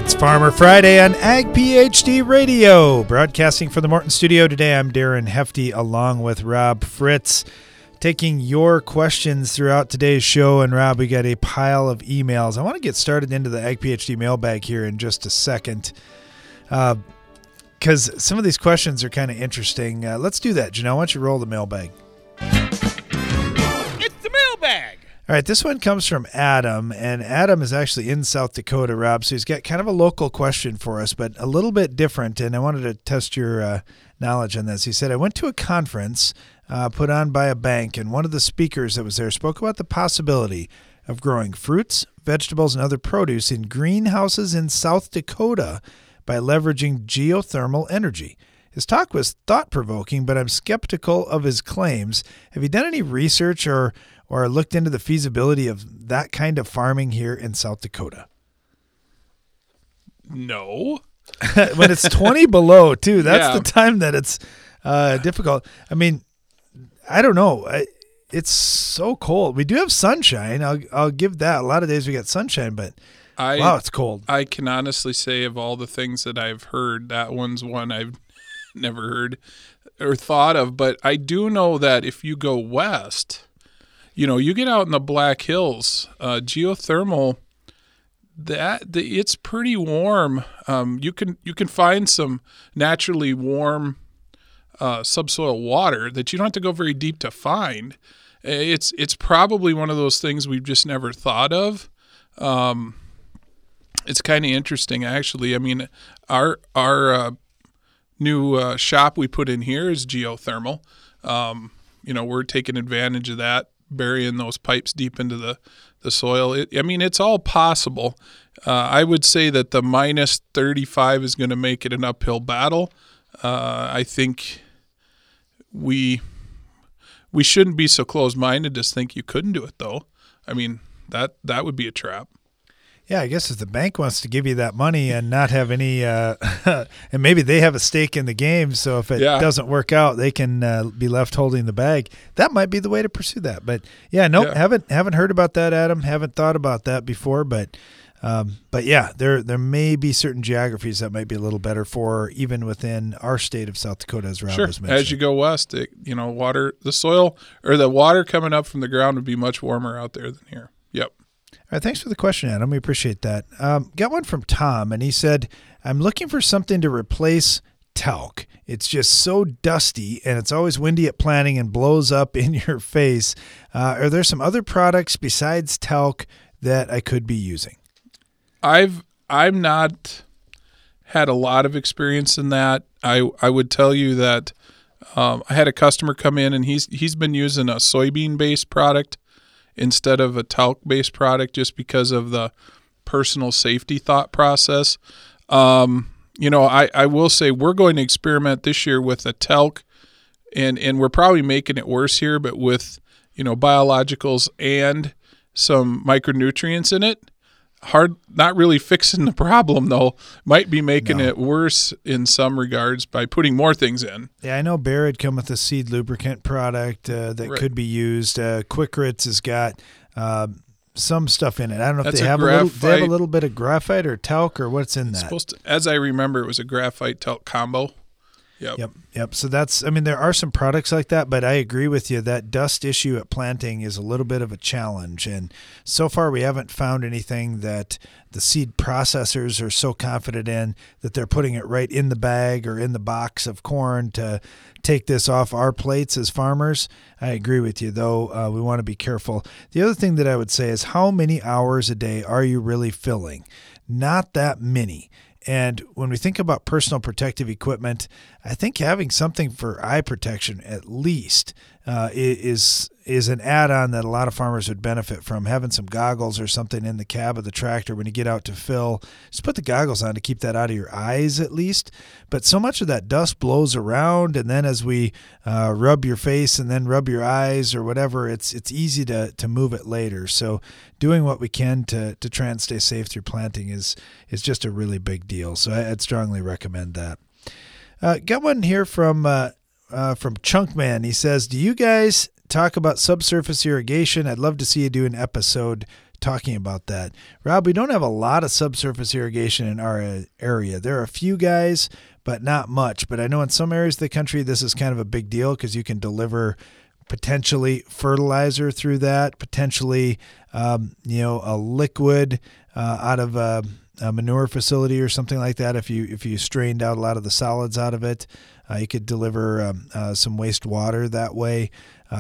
It's Farmer Friday on Ag PhD Radio, broadcasting from the Morton Studio. Today I'm Darren Hefty along with Rob Fritz, taking your questions throughout today's show. And Rob, we got a pile of emails. I want to get started into the Ag PhD mailbag here in just a second, because some of these questions are kind of interesting. Let's do that. Janelle, why don't you roll the mailbag? It's the mailbag. All right, this one comes from Adam, and Adam is actually in South Dakota, Rob, so he's got kind of a local question for us, but a little bit different, and I wanted to test your knowledge on this. He said, I went to a conference put on by a bank, and one of the speakers that was there spoke about the possibility of growing fruits, vegetables, and other produce in greenhouses in South Dakota by leveraging geothermal energy. His talk was thought-provoking, but I'm skeptical of his claims. Have you done any research or looked into the feasibility of that kind of farming here in South Dakota? No. When it's 20 below, too, that's the time that it's difficult. I mean, I don't know. It's so cold. We do have sunshine. I'll give that. A lot of days we got sunshine, but wow, it's cold. I can honestly say of all the things that I've heard, that one's one I've never heard or thought of. But I do know that if you go west, you get out in the Black Hills, geothermal, it's pretty warm. You can find some naturally warm subsoil water that you don't have to go very deep to find. It's probably one of those things we've just never thought of. It's kind of interesting, actually. I mean, our new shop we put in here is geothermal. We're taking advantage of that, burying those pipes deep into the soil. It's all possible. I would say that the minus 35 is going to make it an uphill battle. I think we shouldn't be so closed-minded to think you couldn't do it, though. I mean, that would be a trap. Yeah, I guess if the bank wants to give you that money and not have any, and maybe they have a stake in the game, so if it doesn't work out, they can be left holding the bag. That might be the way to pursue that. But haven't heard about that, Adam. Haven't thought about that before. But yeah, there may be certain geographies that might be a little better for even within our state of South Dakota, as Rob was mentioning. As you go west, the soil or the water coming up from the ground would be much warmer out there than here. Yep. All right, thanks for the question, Adam. We appreciate that. Got one from Tom, and he said, I'm looking for something to replace talc. It's just so dusty, and it's always windy at planting and blows up in your face. Are there some other products besides talc that I could be using? I've not had a lot of experience in that. I would tell you that I had a customer come in, and he's been using a soybean-based product instead of a talc-based product just because of the personal safety thought process. I will say we're going to experiment this year with a talc, and we're probably making it worse here, but with, biologicals and some micronutrients in it. Hard, not really fixing the problem, though. Might be making it worse in some regards by putting more things in. Yeah, I know Bayer had come with a seed lubricant product that could be used. Quick Ritz has got some stuff in it. I don't know if they have a little bit of graphite or talc or what's in that. As I remember, it was a graphite talc combo. Yep. So there are some products like that, but I agree with you that dust issue at planting is a little bit of a challenge. And so far we haven't found anything that the seed processors are so confident in that they're putting it right in the bag or in the box of corn to take this off our plates as farmers. I agree with you, though. We want to be careful. The other thing that I would say is how many hours a day are you really filling? Not that many. And when we think about personal protective equipment, I think having something for eye protection at least is an add-on that a lot of farmers would benefit from. Having some goggles or something in the cab of the tractor when you get out to fill, just put the goggles on to keep that out of your eyes at least. But so much of that dust blows around, and then as we rub your face and then rub your eyes or whatever, it's easy to move it later. So doing what we can to try and stay safe through planting is just a really big deal. So I'd strongly recommend that. Got one here from Chunkman. He says, do you guys talk about subsurface irrigation? I'd love to see you do an episode talking about that. Rob, we don't have a lot of subsurface irrigation in our area. There are a few guys, but not much. But I know in some areas of the country, this is kind of a big deal because you can deliver potentially fertilizer through that, potentially, a liquid out of a manure facility or something like that. If you strained out a lot of the solids out of it, you could deliver some wastewater that way.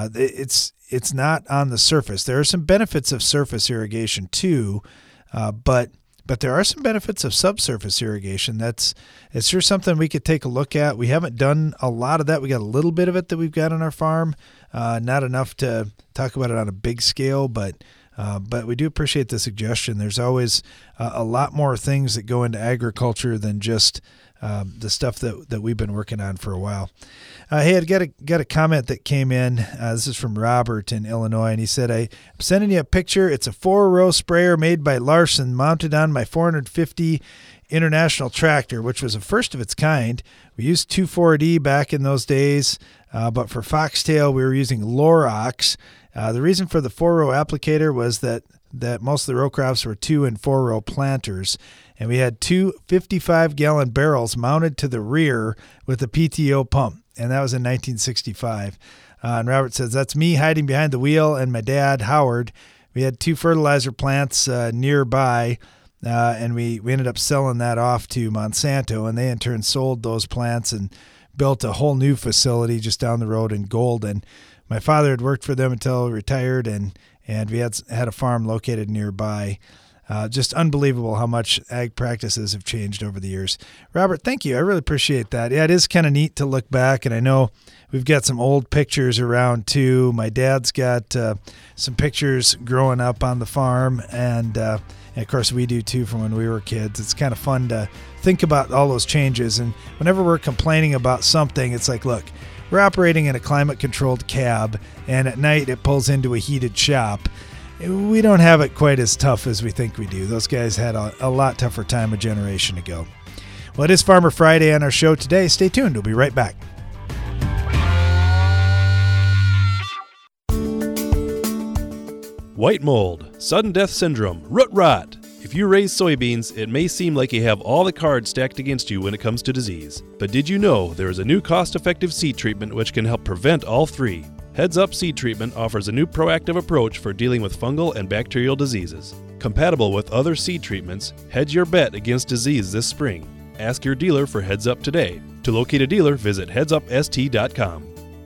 It's not on the surface. There are some benefits of surface irrigation too, but there are some benefits of subsurface irrigation. It's sure something we could take a look at. We haven't done a lot of that. We got a little bit of it that we've got on our farm, not enough to talk about it on a big scale, but we do appreciate the suggestion. There's always a lot more things that go into agriculture than just the stuff that we've been working on for a while. Hey, I got a comment that came in. This is from Robert in Illinois, and he said, I'm sending you a picture. It's a 4-row sprayer made by Larson, mounted on my 450 International tractor, which was a first of its kind. We used 2,4-D back in those days, but for foxtail, we were using Lorax. The reason for the 4-row applicator was that most of the row crops were 2- and 4-row planters, and we had two 55-gallon barrels mounted to the rear with a PTO pump, and that was in 1965. And Robert says, that's me hiding behind the wheel and my dad, Howard. We had 2 fertilizer plants nearby, and we ended up selling that off to Monsanto, and they in turn sold those plants and built a whole new facility just down the road in Golden. My father had worked for them until he retired, and we had a farm located nearby. Just unbelievable how much ag practices have changed over the years. Robert, thank you. I really appreciate that. Yeah, it is kind of neat to look back, and I know we've got some old pictures around too. My dad's got some pictures growing up on the farm, and of course we do too from when we were kids. It's kind of fun to think about all those changes, and whenever we're complaining about something, it's like, look, we're operating in a climate-controlled cab, and at night it pulls into a heated shop. We don't have it quite as tough as we think we do. Those guys had a lot tougher time a generation ago. Well, it is Farmer Friday on our show today. Stay tuned. We'll be right back. White mold, sudden death syndrome, root rot. If you raise soybeans, it may seem like you have all the cards stacked against you when it comes to disease. But did you know there is a new cost-effective seed treatment which can help prevent all three? Heads Up Seed Treatment offers a new proactive approach for dealing with fungal and bacterial diseases. Compatible with other seed treatments, hedge your bet against disease this spring. Ask your dealer for Heads Up today. To locate a dealer, visit headsupst.com.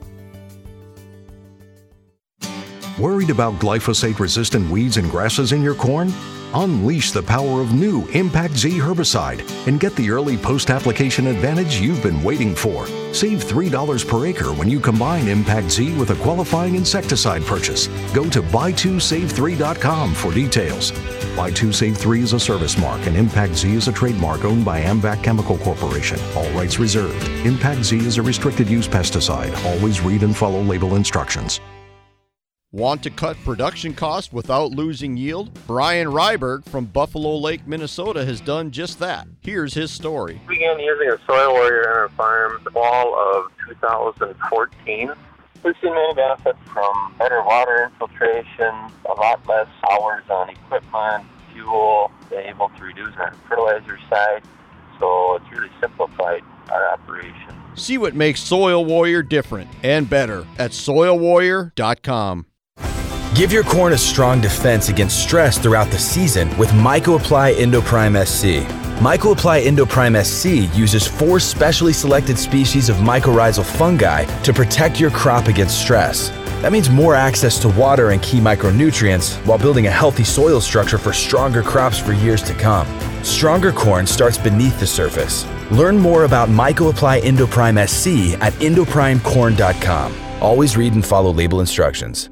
Worried about glyphosate-resistant weeds and grasses in your corn? Unleash the power of new Impact Z herbicide and get the early post-application advantage you've been waiting for. Save $3 per acre when you combine Impact Z with a qualifying insecticide purchase. Go to buy2save3.com for details. Buy2Save3 is a service mark and Impact Z is a trademark owned by AMVAC Chemical Corporation. All rights reserved. Impact Z is a restricted use pesticide. Always read and follow label instructions. Want to cut production costs without losing yield? Brian Ryberg from Buffalo Lake, Minnesota has done just that. Here's his story. We began using a Soil Warrior on our farm the fall of 2014. We've seen many benefits from better water infiltration, a lot less hours on equipment, fuel, been able to reduce our fertilizer side, so it's really simplified our operation. See what makes Soil Warrior different and better at soilwarrior.com. Give your corn a strong defense against stress throughout the season with MycoApply Endoprime SC. MycoApply Endoprime SC uses 4 specially selected species of mycorrhizal fungi to protect your crop against stress. That means more access to water and key micronutrients while building a healthy soil structure for stronger crops for years to come. Stronger corn starts beneath the surface. Learn more about MycoApply Endoprime SC at endoprimecorn.com. Always read and follow label instructions.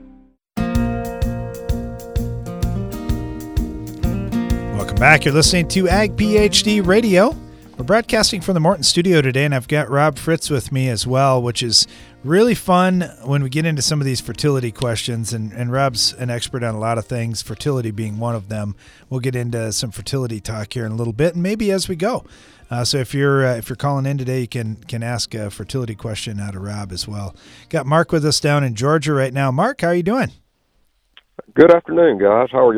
Welcome back. You're listening to Ag PhD Radio. We're broadcasting from the Morton studio today, and I've got Rob Fritz with me as well, which is really fun when we get into some of these fertility questions. And Rob's an expert on a lot of things, fertility being one of them. We'll get into some fertility talk here in a little bit, and maybe as we go. So if you're calling in today, you can ask a fertility question out of Rob as well. Got Mark with us down in Georgia right now. Mark, how are you doing? Good afternoon, guys. How are y'all?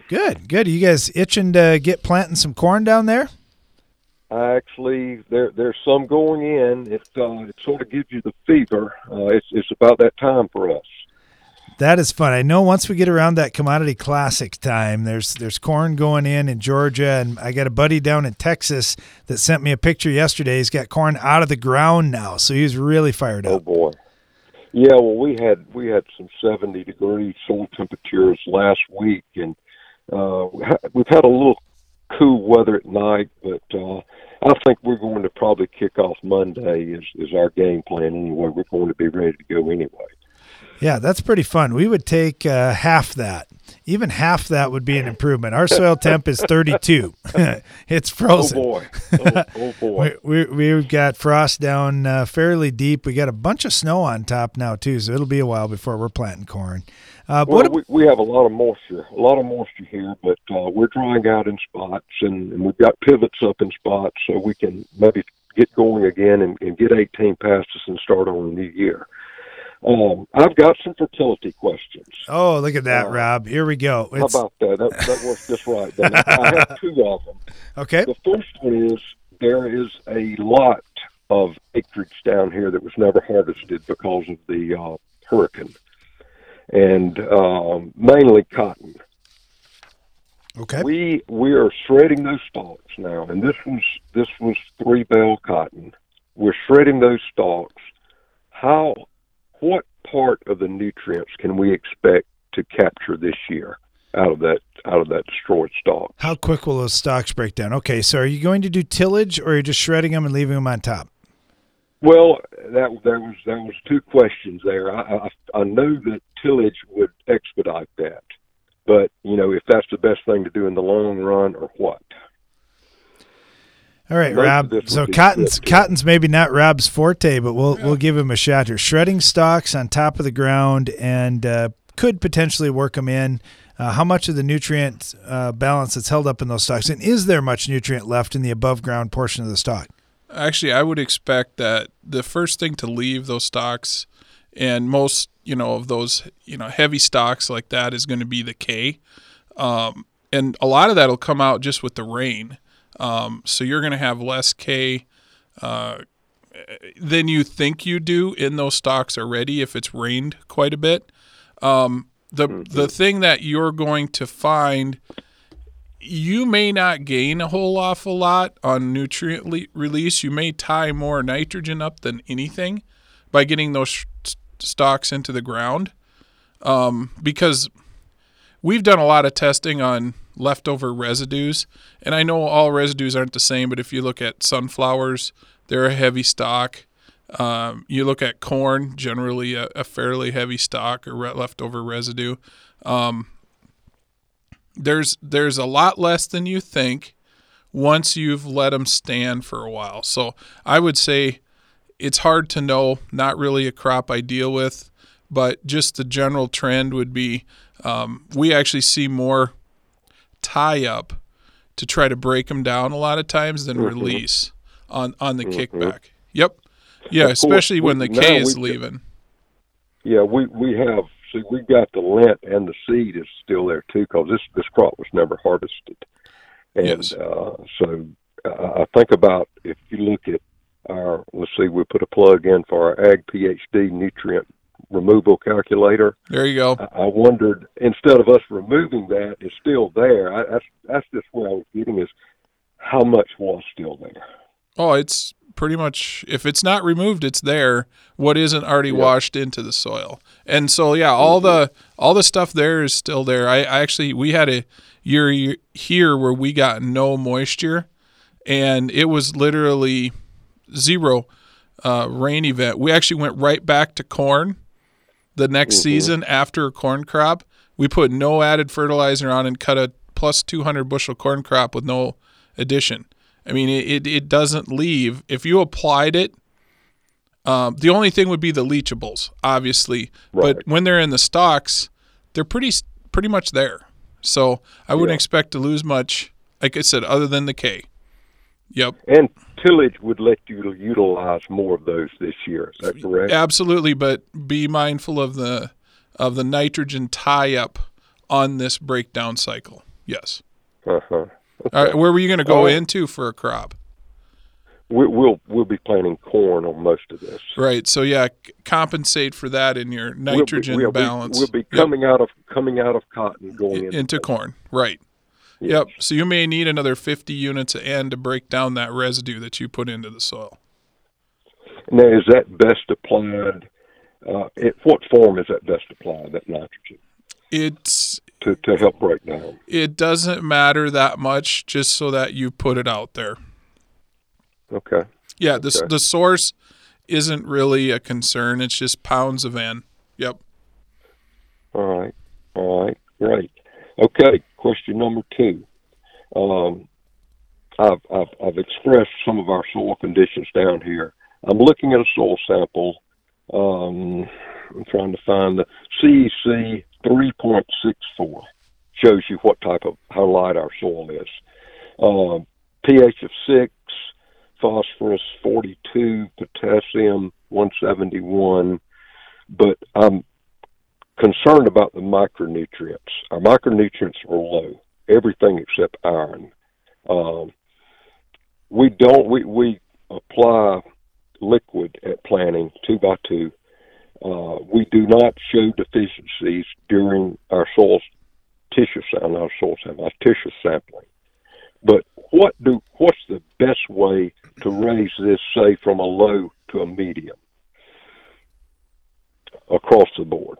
Good. Are you guys itching to get planting some corn down there? Actually, there's some going in. It sort of gives you the fever. It's about that time for us. That is fun. I know once we get around that Commodity Classic time, there's corn going in Georgia, and I got a buddy down in Texas that sent me a picture yesterday. He's got corn out of the ground now, so he's really fired up. Oh boy. Yeah, well, we had some 70-degree soil temperatures last week, and we've had a little cool weather at night, but I think we're going to probably kick off Monday is our game plan anyway. We're going to be ready to go anyway. Yeah, that's pretty fun. We would take half that. Even half that would be an improvement. Our soil temp is 32. It's frozen. Oh, boy. Oh boy. We've got frost down fairly deep. We got a bunch of snow on top now, too, so it'll be a while before we're planting corn. We have a lot of moisture here, but we're drying out in spots, and we've got pivots up in spots, so we can maybe get going again and get 18 past us and start on the new year. I've got some fertility questions. Oh, look at that, Rob. Here we go. How about that? That works just right. I have two of them. Okay. The first one is there is a lot of acreage down here that was never harvested because of the hurricane, and mainly cotton. Okay. We are shredding those stalks now, and this was 3-bale cotton. We're shredding those stalks. What part of the nutrients can we expect to capture this year out of that destroyed stalk? How quick will those stalks break down? Okay, so are you going to do tillage, or are you just shredding them and leaving them on top? Well, there was two questions there. I know that tillage would expedite that, but if that's the best thing to do in the long run or what. All right, Rob. So cotton's maybe not Rob's forte, but we'll give him a shot here. Shredding stalks on top of the ground and could potentially work them in. How much of the nutrient balance that's held up in those stalks, and is there much nutrient left in the above ground portion of the stalk? Actually, I would expect that the first thing to leave those stalks, and most of those heavy stalks like that, is going to be the K, and a lot of that will come out just with the rain. So you're going to have less K than you think you do in those stalks already if it's rained quite a bit. The thing that you're going to find, you may not gain a whole awful lot on nutrient release. You may tie more nitrogen up than anything by getting those stalks into the ground, because we've done a lot of testing on leftover residues, and I know all residues aren't the same, but if you look at sunflowers, they're a heavy stalk. You look at corn, generally a fairly heavy stalk or leftover residue. There's a lot less than you think once you've let them stand for a while. So I would say it's hard to know, not really a crop I deal with, but just the general trend would be we actually see more tie up to try to break them down a lot of times than release on the kickback. Yep. Yeah, especially when the K is leaving. Yeah, we've got the lint, and the seed is still there too, because this crop was never harvested. And yes. So I think about, if you look at we put a plug in for our Ag PhD nutrient removal calculator. There you go. I wondered, instead of us removing that, it's still there. That's just where I was getting, is how much was still there. Oh, it's pretty much, if it's not removed, it's there. What isn't already washed into the soil. And so, yeah, all the stuff there is still there. We had a year here where we got no moisture, and it was literally zero rain event. We actually went right back to corn the next season after a corn crop. We put no added fertilizer on and cut a plus 200 bushel corn crop with no addition. I mean, it doesn't leave. If you applied it, the only thing would be the leachables, obviously. Right. But when they're in the stalks, they're pretty much there. So I wouldn't expect to lose much, like I said, other than the K. Yep. And tillage would let you utilize more of those this year. Is that correct? Absolutely, but be mindful of the nitrogen tie-up on this breakdown cycle. Yes. Okay. Where were you going to go into for a crop? We'll be planting corn on most of this. Right. So compensate for that in your nitrogen balance. We'll be coming out of cotton going into corn. Right. Yes. Yep. So you may need another 50 units of N to break down that residue that you put into the soil. Now, is that best applied? What form is that best applied? That nitrogen. It's to help break down. It doesn't matter that much, just so that you put it out there. Okay. Yeah, the source isn't really a concern. It's just pounds of N. Yep. All right. Great. Okay. Question number 2. I've expressed some of our soil conditions down here. I'm looking at a soil sample. I'm trying to find the CEC 3.64. Shows you how light our soil is. pH of 6. Phosphorus 42, potassium 171, but I'm concerned about the micronutrients. Our micronutrients are low, everything except iron. We apply liquid at planting 2x2. We do not show deficiencies during our tissue sampling. But what's the best way to raise this, say, from a low to a medium across the board?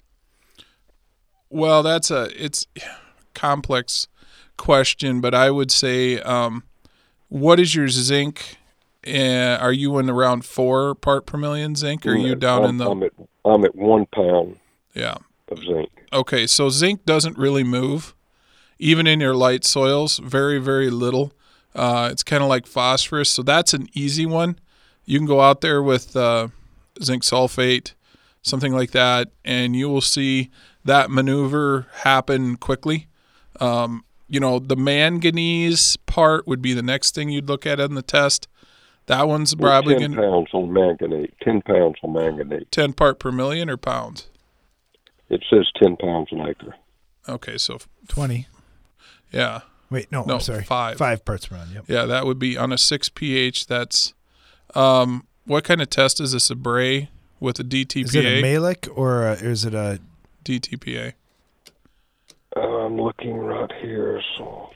Well, it's complex question, but I would say, what is your zinc? Are you in around 4 part per million zinc, or are you down in the? I'm at 1 pound. Yeah. Of zinc. Okay, so zinc doesn't really move. Even in your light soils, very, very little. It's kind of like phosphorus, so that's an easy one. You can go out there with zinc sulfate, something like that, and you will see that maneuver happen quickly. The manganese part would be the next thing you'd look at in the test. That one's probably 10 pounds on manganese. 10 pounds on manganese. 10 part per million or pounds? It says 10 pounds an acre. Okay, so 20. Yeah. Wait, no, I'm sorry. 5. 5 parts per million. Yep. Yeah, that would be on a 6 pH. That's what kind of test is this? A Bray with a DTPA? Is it a Malik or is it a DTPA? I'm looking right here. Salt.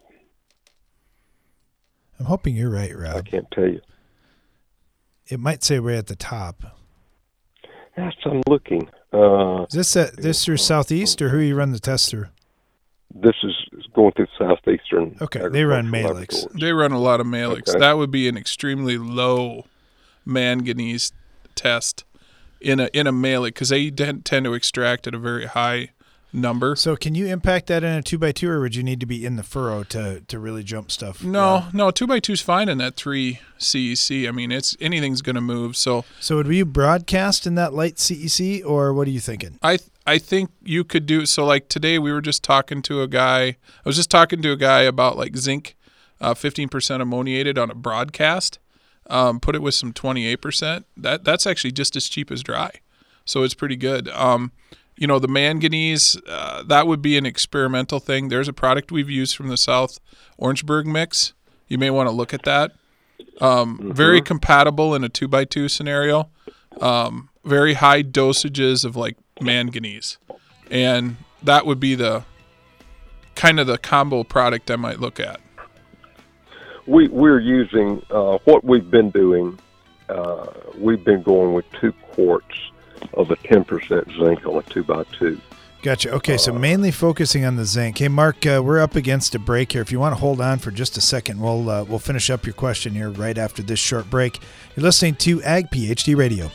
I'm hoping you're right, Rob. I can't tell you. It might say right at the top. Yes, I'm looking. Is this through Southeast, or who you run the test through? This is going through Southeastern. Okay, they run Maliks. They run a lot of Maliks. Okay. That would be an extremely low manganese test in a Malik, because they tend to extract at a very high number. So can you impact that in a 2x2, or would you need to be in the furrow to really jump stuff? No, 2x2 is fine in that 3 CEC. I mean, anything's going to move. So would you broadcast in that light CEC, or what are you thinking? I think you could do so. Like today, we were just talking to a guy. I was just talking to a guy about like zinc, 15% ammoniated on a broadcast. Put it with some 28%. That's actually just as cheap as dry, so it's pretty good. The manganese, that would be an experimental thing. There's a product we've used from the South Orangeburg mix. You may want to look at that. Very compatible in a 2x2 scenario. Very high dosages of like manganese. And that would be the kind of the combo product I might look at. We're using, what we've been doing, we've been going with 2 quarts of a 10% zinc on a 2x2. Gotcha. Okay, so mainly focusing on the zinc. Hey, Mark, we're up against a break here. If you want to hold on for just a second, we'll finish up your question here right after this short break. You're listening to Ag PhD Radio.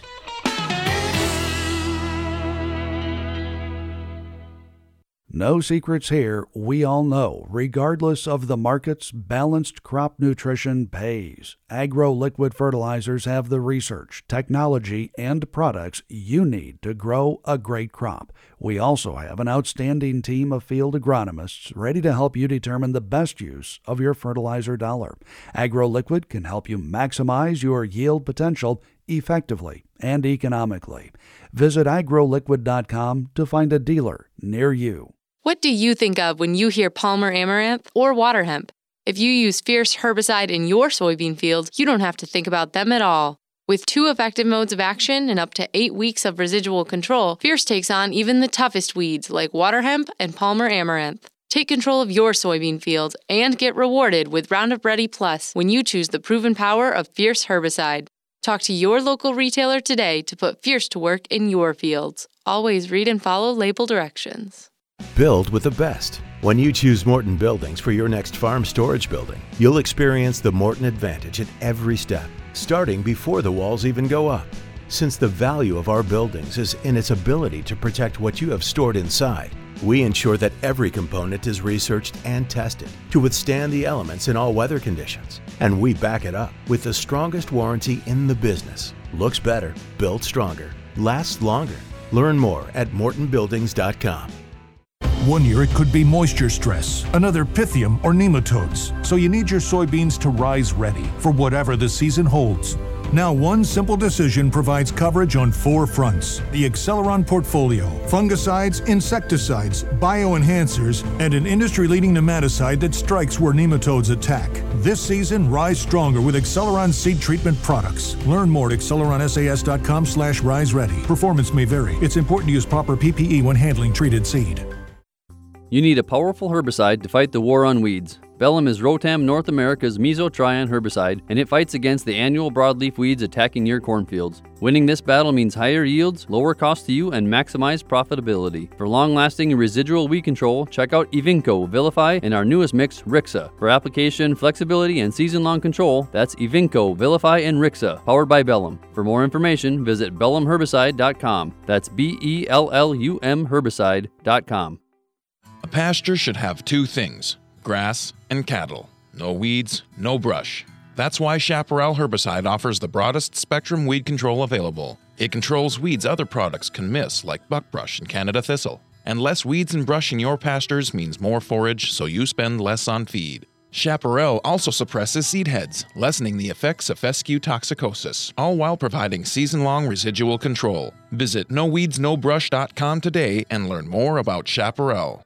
No secrets here. We all know, regardless of the markets, balanced crop nutrition pays. Agro Liquid Fertilizers have the research, technology, and products you need to grow a great crop. We also have an outstanding team of field agronomists ready to help you determine the best use of your fertilizer dollar. Agro Liquid can help you maximize your yield potential effectively and economically. Visit agroliquid.com to find a dealer near you. What do you think of when you hear Palmer Amaranth or water hemp? If you use Fierce herbicide in your soybean field, you don't have to think about them at all. With 2 effective modes of action and up to 8 weeks of residual control, Fierce takes on even the toughest weeds like water hemp and Palmer Amaranth. Take control of your soybean field and get rewarded with Roundup Ready Plus when you choose the proven power of Fierce herbicide. Talk to your local retailer today to put Fierce to work in your fields. Always read and follow label directions. Build with the best. When you choose Morton Buildings for your next farm storage building, you'll experience the Morton advantage at every step, starting before the walls even go up. Since the value of our buildings is in its ability to protect what you have stored inside, we ensure that every component is researched and tested to withstand the elements in all weather conditions. And we back it up with the strongest warranty in the business. Looks better, built stronger, lasts longer. Learn more at mortonbuildings.com. One year it could be moisture stress, another Pythium or nematodes. So you need your soybeans to rise ready for whatever the season holds. Now one simple decision provides coverage on 4 fronts. The Acceleron portfolio, fungicides, insecticides, bioenhancers, and an industry-leading nematicide that strikes where nematodes attack. This season, rise stronger with Acceleron seed treatment products. Learn more at acceleronsas.com/rise ready. Performance may vary. It's important to use proper PPE when handling treated seed. You need a powerful herbicide to fight the war on weeds. Bellum is Rotam North America's mesotrione herbicide, and it fights against the annual broadleaf weeds attacking your cornfields. Winning this battle means higher yields, lower cost to you, and maximized profitability. For long-lasting and residual weed control, check out Evinco, Vilify, and our newest mix, Rixa. For application, flexibility, and season-long control, that's Evinco, Vilify, and Rixa, powered by Bellum. For more information, visit bellumherbicide.com. That's BELLUM herbicide.com. A pasture should have 2 things: grass and cattle. No weeds, no brush. That's why Chaparral herbicide offers the broadest spectrum weed control available. It controls weeds other products can miss, like buckbrush and Canada thistle. And less weeds and brush in your pastures means more forage, so you spend less on feed. Chaparral also suppresses seed heads, lessening the effects of fescue toxicosis, all while providing season-long residual control. Visit noweedsnobrush.com today and learn more about Chaparral.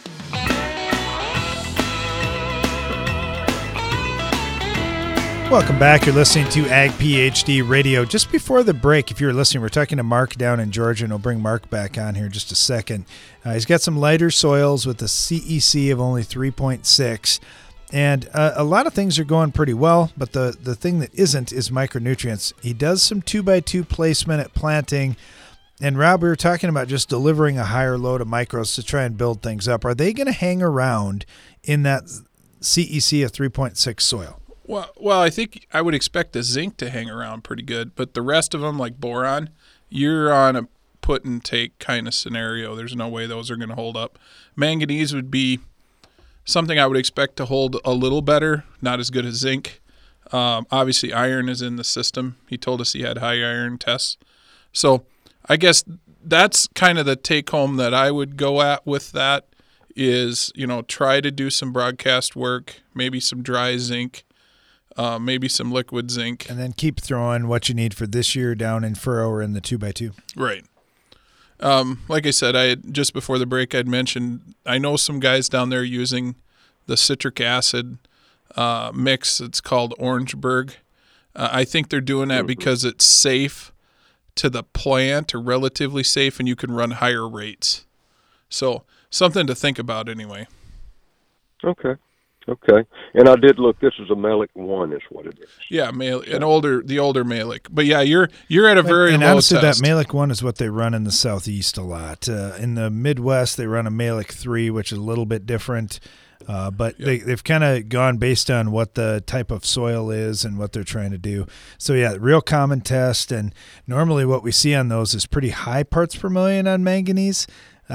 Welcome back. You're listening to Ag PhD Radio. Just before the break, if you're listening, we're talking to Mark down in Georgia, and we'll bring Mark back on here in just a second. He's got some lighter soils with a CEC of only 3.6, and a lot of things are going pretty well, but the thing that isn't is micronutrients. He does some 2x2 placement at planting, and Rob, we were talking about just delivering a higher load of micros to try and build things up. Are they going to hang around in that CEC of 3.6 soil? Well, I think I would expect the zinc to hang around pretty good, but the rest of them, like boron, you're on a put and take kind of scenario. There's no way those are going to hold up. Manganese would be something I would expect to hold a little better, not as good as zinc. Obviously, iron is in the system. He told us he had high iron tests. So I guess that's kind of the take home that I would go at with that is, try to do some broadcast work, maybe some dry zinc. Maybe some liquid zinc. And then keep throwing what you need for this year down in furrow or in the 2x2. Right. Like I said, just before the break, I'd mentioned I know some guys down there using the citric acid mix. It's called Orangeburg. I think they're doing that because it's safe to the plant, or relatively safe, and you can run higher rates. So something to think about anyway. Okay. And I did look. This is a Malik 1 is what it is. Yeah, the older Malik. But yeah, you're at a very and low honestly, test. that Malik 1 is what they run in the Southeast a lot. In the Midwest, they run a Malik 3, which is a little bit different. But they've kind of gone based on what the type of soil is and what they're trying to do. So, yeah, real common test. And normally what we see on those is pretty high parts per million on manganese.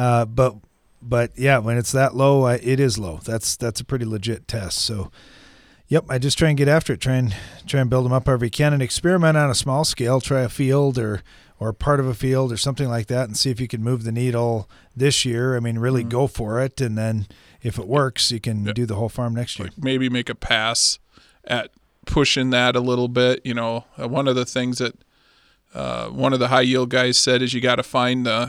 But yeah, when it's that low, it is low. That's a pretty legit test. So, yep, I just try and get after it. Try and build them up however you can, and experiment on a small scale. Try a field or part of a field or something like that, and see if you can move the needle this year. I mean, really go for it, and then if it works, you can do the whole farm next year. Like maybe make a pass at pushing that a little bit. One of the things that one of the high yield guys said is you got to find the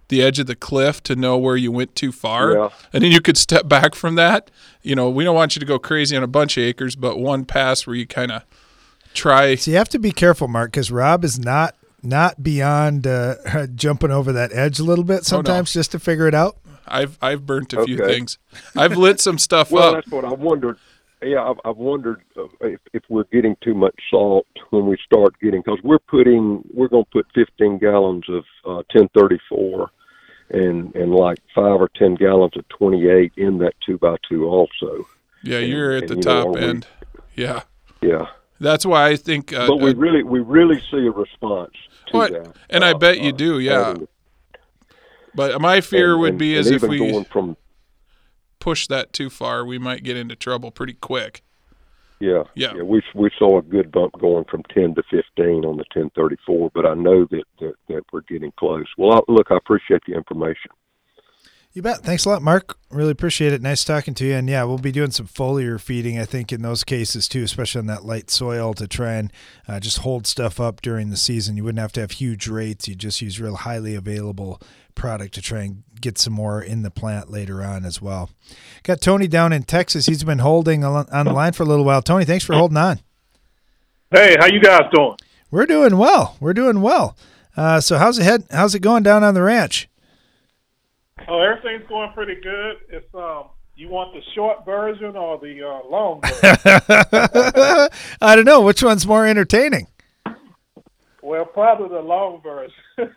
the edge of the cliff to know where you went too far. Yeah. And then you could step back from that. We don't want you to go crazy on a bunch of acres, but one pass where you kind of try. So you have to be careful, Mark, because Rob is not beyond jumping over that edge a little bit sometimes just to figure it out. I've burnt a few things. I've lit some stuff up. That's what I wondered. Yeah, I've wondered if we're getting too much salt when we start getting, because we're going to put 15 gallons of 1034 and like 5 or 10 gallons of 28 in that 2x2 also. Yeah, you're at the top end. Yeah. Yeah. That's why I think. But we really see a response to that. And I bet you do, yeah. But my fear would be is if we push that too far, we might get into trouble pretty quick. Yeah. We saw a good bump going from 10 to 15 on the 1034, but I know that we're getting close. Well, I appreciate the information. You bet. Thanks a lot, Mark. Really appreciate it. Nice talking to you. And yeah, we'll be doing some foliar feeding, I think, in those cases too, especially on that light soil to try and just hold stuff up during the season. You wouldn't have to have huge rates. You just use real highly available product to try and get some more in the plant later on as well. Got Tony down in Texas. He's been holding on the line for a little while. Tony, thanks for holding on. Hey, how you guys doing? We're doing well. So how's it going down on the ranch? Oh, everything's going pretty good. It's you want the short version or the long version? I don't know. Which one's more entertaining? Well, probably the long version.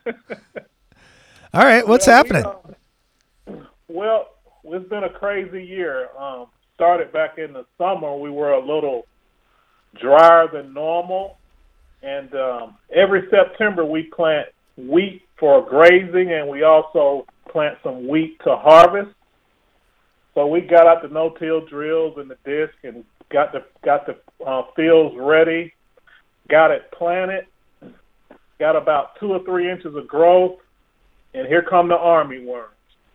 All right, what's happening? Well, it's been a crazy year. Started back in the summer, we were a little drier than normal, and every September we plant wheat for grazing, and we also plant some wheat to harvest. So we got out the no-till drills and the disc and got the fields ready, got it planted, got about 2 or 3 inches of growth, and here come the army worms.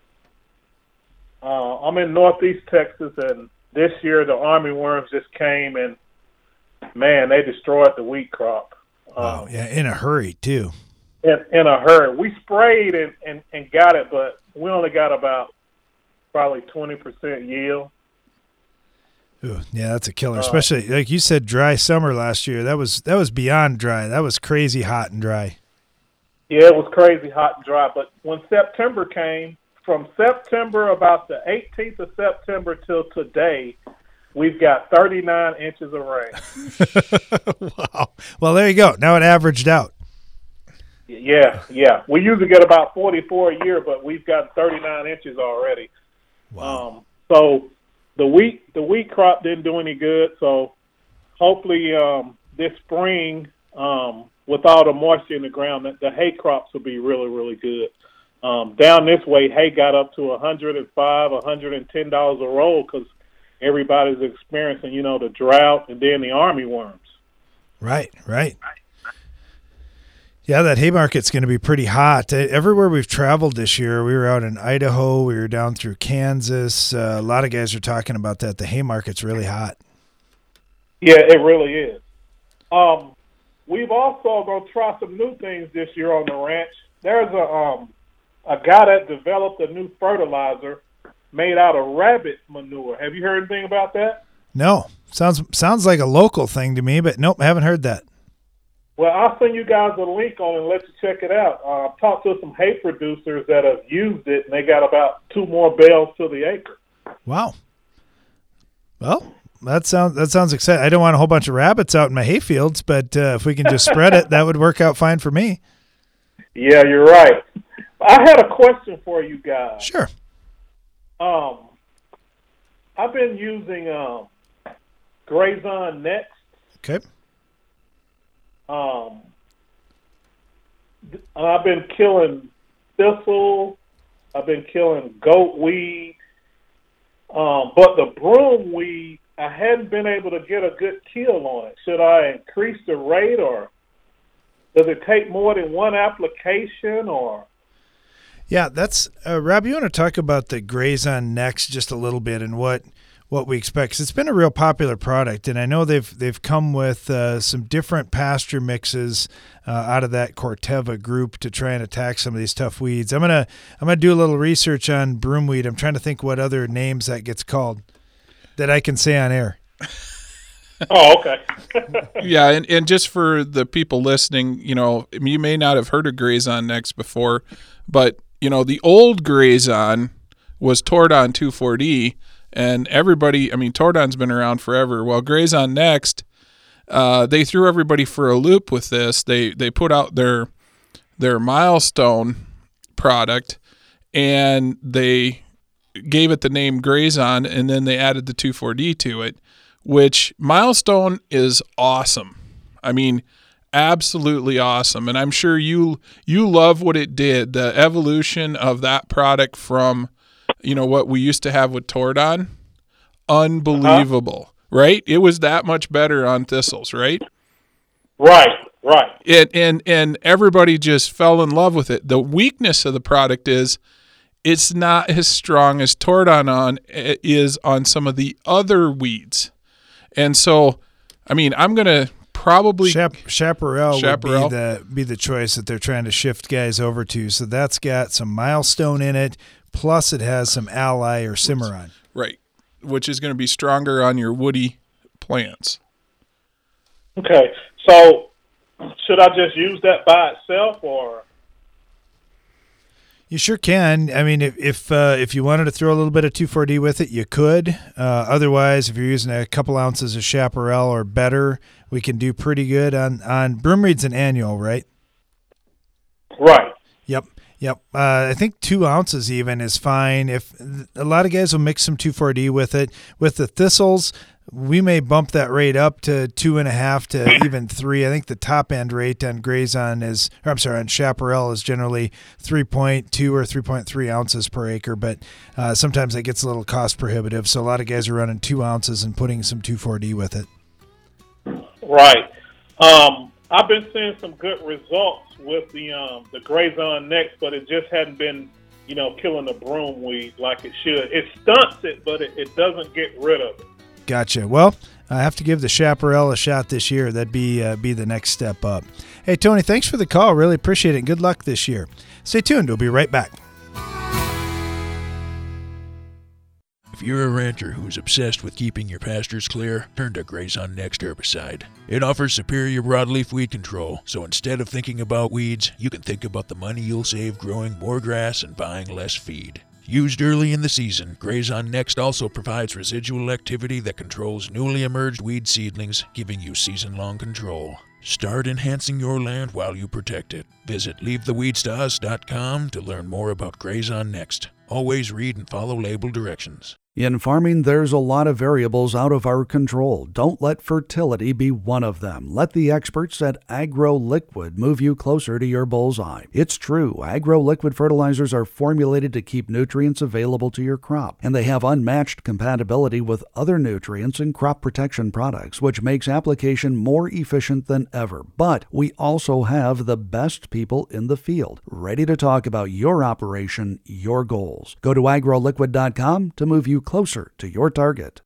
I'm in northeast Texas, and this year the army worms just came, and man, they destroyed the wheat crop. Wow, yeah, in a hurry too. In a hurry. We sprayed and got it, but we only got about probably 20% yield. Ooh, yeah, that's a killer. Especially like you said, dry summer last year. That was beyond dry. That was crazy hot and dry. Yeah, it was crazy hot and dry. But when September came, from September about the 18th of September till today, we've got 39 inches of rain. Wow. Well, there you go. Now it averaged out. Yeah. We usually get about 44 a year, but we've got 39 inches already. Wow. So the wheat crop didn't do any good. So hopefully this spring, with all the moisture in the ground, the hay crops will be really, really good. Down this way, hay got up to $105, $110 a roll because everybody's experiencing, the drought and then the army worms. Right. Yeah, that hay market's going to be pretty hot. Everywhere we've traveled this year, we were out in Idaho, we were down through Kansas. A lot of guys are talking about that. The hay market's really hot. Yeah, it really is. We've also going to try some new things this year on the ranch. There's a guy that developed a new fertilizer made out of rabbit manure. Have you heard anything about that? No. Sounds like a local thing to me, but nope, I haven't heard that. Well, I'll send you guys a link on it and let you check it out. I've talked to some hay producers that have used it, and they got about 2 more bales to the acre. Wow. Well, that sounds exciting. I don't want a whole bunch of rabbits out in my hay fields, but if we can just spread it, that would work out fine for me. Yeah, you're right. I had a question for you guys. Sure. I've been using Grazon Next. Okay. I've been killing thistle. I've been killing goat weed. But the broom weed, I hadn't been able to get a good kill on it. Should I increase the rate, or does it take more than one application, or? Yeah, that's Rob. You want to talk about the Grazon Next just a little bit and what what we expect. 'Cause it's been a real popular product, and I know they've come with some different pasture mixes out of that Corteva group to try and attack some of these tough weeds. I'm gonna do a little research on broomweed. I'm trying to think what other names that gets called that I can say on air. Oh, okay. Yeah, and just for the people listening, you may not have heard of Grazon Next before, but the old Grazon was Tordon 2,4-D, and everybody, Tordon's been around forever. Well, Grazon Next, they threw everybody for a loop with this. They put out their Milestone product, and they gave it the name Grazon, and then they added the 2,4-D to it, which Milestone is awesome. Absolutely awesome. And I'm sure you love what it did, the evolution of that product from, what we used to have with Tordon. Unbelievable, right? It was that much better on thistles, right? Right. And everybody just fell in love with it. The weakness of the product is it's not as strong as Tordon is on some of the other weeds. And so, I'm going to probably Chaparral would be the choice that they're trying to shift guys over to. So that's got some Milestone in it, plus it has some Ally or Cimarron. Right, which is going to be stronger on your woody plants. Okay, so should I just use that by itself, or? You sure can. If you wanted to throw a little bit of 2,4-D with it, you could. Otherwise, if you're using a couple ounces of Chaparral or better, we can do pretty good on broomreed's an annual, right? Right. Yep. I think 2 ounces even is fine. If a lot of guys will mix some 2,4-D with it. With the thistles, we may bump that rate up to 2.5 to even 3. I think the top end rate on on Chaparral is generally 3.2 or 3.3 ounces per acre, but sometimes it gets a little cost prohibitive. So a lot of guys are running 2 ounces and putting some 2,4-D with it. Right. I've been seeing some good results with the Grazon Next, but it just hadn't been, killing the broomweed like it should. It stunts it, but it doesn't get rid of it. Gotcha. Well, I have to give the Chaparral a shot this year. That'd be the next step up. Hey, Tony, thanks for the call. Really appreciate it. Good luck this year. Stay tuned. We'll be right back. If you're a rancher who's obsessed with keeping your pastures clear, turn to Grazon Next herbicide. It offers superior broadleaf weed control, so instead of thinking about weeds, you can think about the money you'll save growing more grass and buying less feed. Used early in the season, Grazon Next also provides residual activity that controls newly emerged weed seedlings, giving you season-long control. Start enhancing your land while you protect it. Visit leavetheweedstous.com to learn more about Grazon Next. Always read and follow label directions. In farming, there's a lot of variables out of our control. Don't let fertility be one of them. Let the experts at AgroLiquid move you closer to your bullseye. It's true, AgroLiquid fertilizers are formulated to keep nutrients available to your crop, and they have unmatched compatibility with other nutrients and crop protection products, which makes application more efficient than ever. But we also have the best people in the field, ready to talk about your operation, your goals. Go to agroliquid.com to move you closer to your target.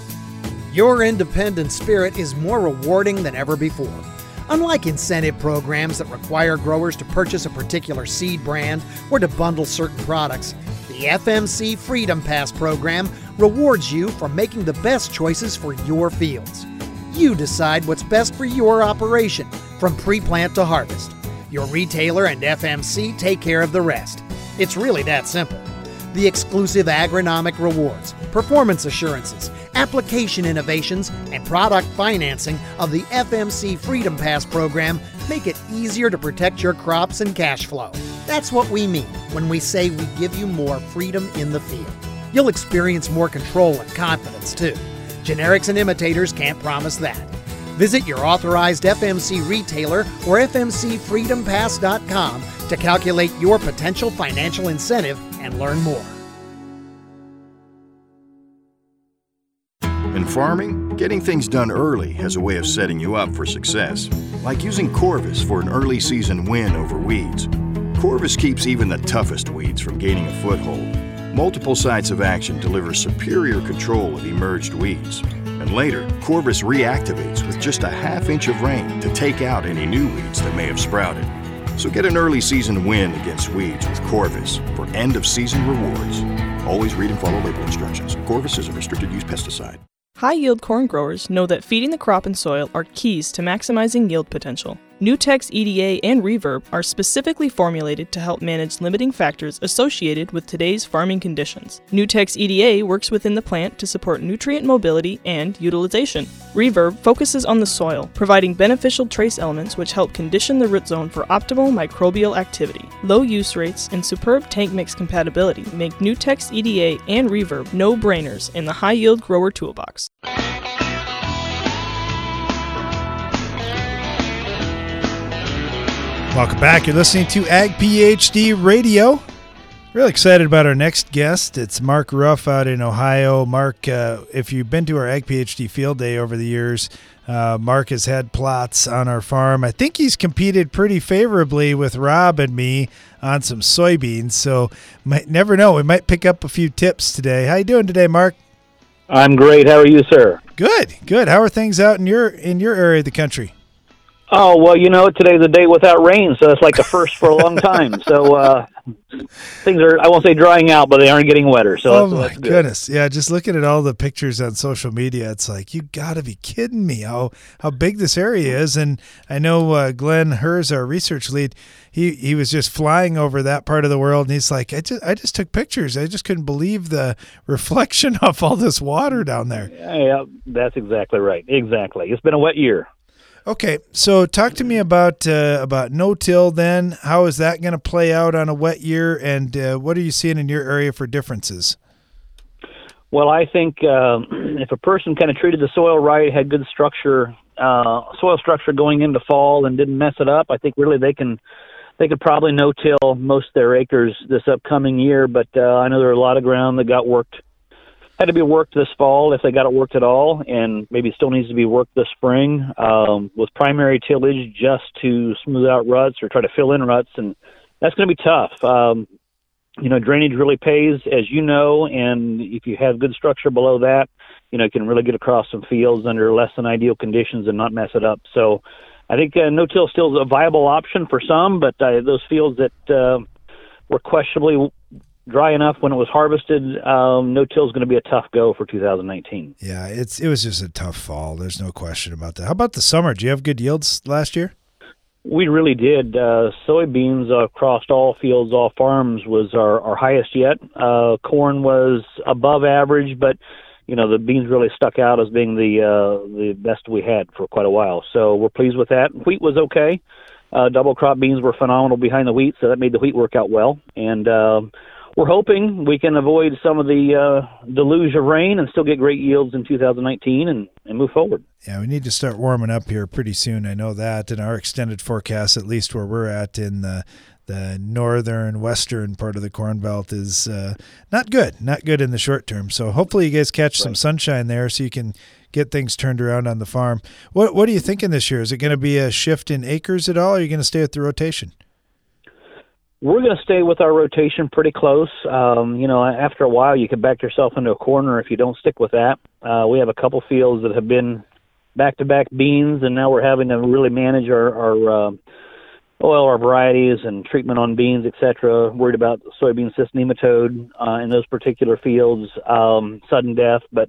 Your independent spirit is more rewarding than ever before. Unlike incentive programs that require growers to purchase a particular seed brand or to bundle certain products, the FMC Freedom Pass program rewards you for making the best choices for your fields. You decide what's best for your operation, from pre-plant to harvest. Your retailer and FMC take care of the rest. It's really that simple. The exclusive agronomic rewards, performance assurances, application innovations, and product financing of the FMC Freedom Pass program make it easier to protect your crops and cash flow. That's what we mean when we say we give you more freedom in the field. You'll experience more control and confidence, too. Generics and imitators can't promise that. Visit your authorized FMC retailer or FMCFreedomPass.com to calculate your potential financial incentive and learn more. In farming, getting things done early has a way of setting you up for success. Like using Corvus for an early season win over weeds. Corvus keeps even the toughest weeds from gaining a foothold. Multiple sites of action deliver superior control of emerged weeds. And later, Corvus reactivates with just a half-inch of rain to take out any new weeds that may have sprouted. So get an early season win against weeds with Corvus for end-of-season rewards. Always read and follow label instructions. Corvus is a restricted-use pesticide. High-yield corn growers know that feeding the crop and soil are keys to maximizing yield potential. Nutex EDA and Reverb are specifically formulated to help manage limiting factors associated with today's farming conditions. Nutex EDA works within the plant to support nutrient mobility and utilization. Reverb focuses on the soil, providing beneficial trace elements which help condition the root zone for optimal microbial activity. Low use rates and superb tank mix compatibility make Nutex EDA and Reverb no-brainers in the high-yield grower toolbox. Welcome back. You're listening to Ag PhD Radio. Really excited about our next guest. It's Mark Ruff out in Ohio. Mark, if you've been to our Ag PhD Field Day over the years, Mark has had plots on our farm. I think he's competed pretty favorably with Rob and me on some soybeans, so might never know. We might pick up a few tips today. How you doing today, Mark? I'm great. How are you, sir? Good, good. How are things out in your area of the country? Oh, well, today's a day without rain, so it's like a first for a long time. So things are, I won't say drying out, but they aren't getting wetter. So that's good. Goodness. Yeah, just looking at all the pictures on social media, it's like, you got to be kidding me how big this area is. And I know Glenn Hers, our research lead, he was just flying over that part of the world, and he's like, I just took pictures. I just couldn't believe the reflection of all this water down there. Yeah, that's exactly right. Exactly. It's been a wet year. Okay, so talk to me about no-till then. How is that going to play out on a wet year, and what are you seeing in your area for differences? Well, I think if a person kind of treated the soil right, had good structure, soil structure going into fall and didn't mess it up, I think really they could probably no-till most of their acres this upcoming year, but I know there are a lot of ground that had to be worked this fall if they got it worked at all, and maybe still needs to be worked this spring with primary tillage just to smooth out ruts or try to fill in ruts, and that's going to be tough. Drainage really pays, as you know, and if you have good structure below that, you can really get across some fields under less than ideal conditions and not mess it up. So I think no-till still is a viable option for some, but those fields that were questionably dry enough when it was harvested, no-till is going to be a tough go for 2019. Yeah, it was just a tough fall. There's no question about that. How about the summer? Did you have good yields last year? We really did. Soybeans across all fields, all farms was our highest yet. Corn was above average, but the beans really stuck out as being the best we had for quite a while. So we're pleased with that. Wheat was okay. Double crop beans were phenomenal behind the wheat, so that made the wheat work out well. And we're hoping we can avoid some of the deluge of rain and still get great yields in 2019 and move forward. Yeah, we need to start warming up here pretty soon. I know that. And our extended forecast, at least where we're at in the northern, western part of the Corn Belt, is not good in the short term. So hopefully you guys catch some sunshine there so you can get things turned around on the farm. What are you thinking this year? Is it going to be a shift in acres at all, or are you going to stay with the rotation? We're going to stay with our rotation pretty close. After a while, you can back yourself into a corner if you don't stick with that. We have a couple fields that have been back-to-back beans, and now we're having to really manage our varieties and treatment on beans, etc. Worried about soybean cyst nematode in those particular fields, sudden death. But,